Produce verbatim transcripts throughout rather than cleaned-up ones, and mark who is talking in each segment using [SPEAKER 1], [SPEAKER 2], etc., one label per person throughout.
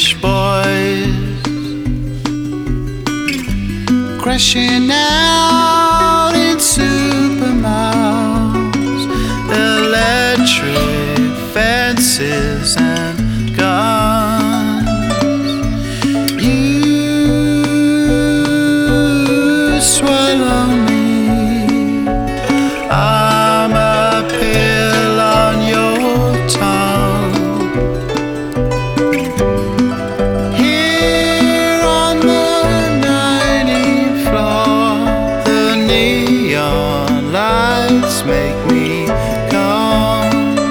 [SPEAKER 1] British boys crashing out in supermalls, electric fences and guns. You swallow me, I'm a pill on your tongue. Here on the nineteenth floor, the neon lights make me come.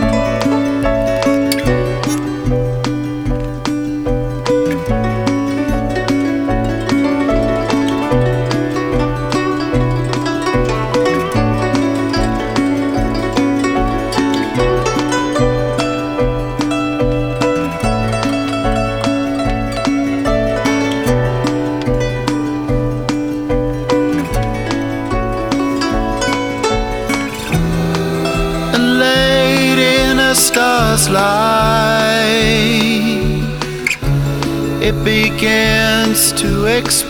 [SPEAKER 1] Star's light, it begins to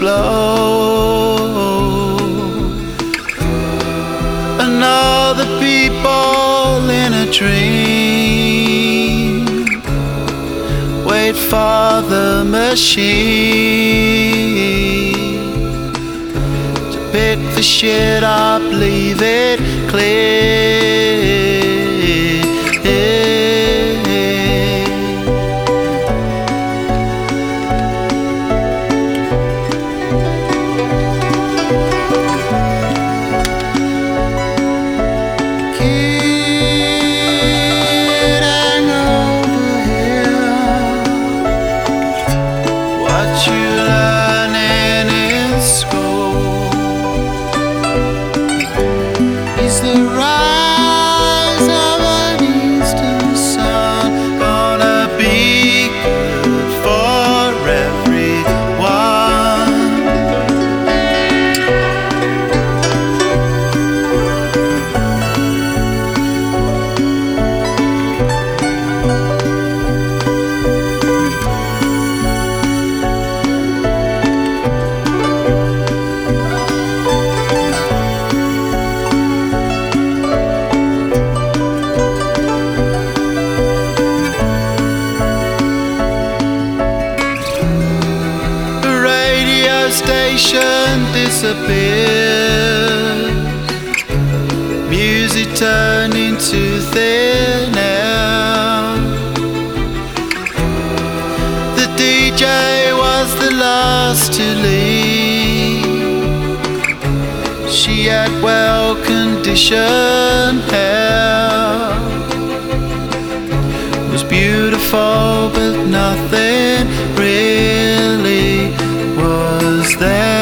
[SPEAKER 1] explode, and all the people in a dream wait for the machine to pick the shit up, leave it clear. Station disappears, music turned into thin air. The D J was the last to leave. She had well-conditioned hair, was beautiful but nothing really was there.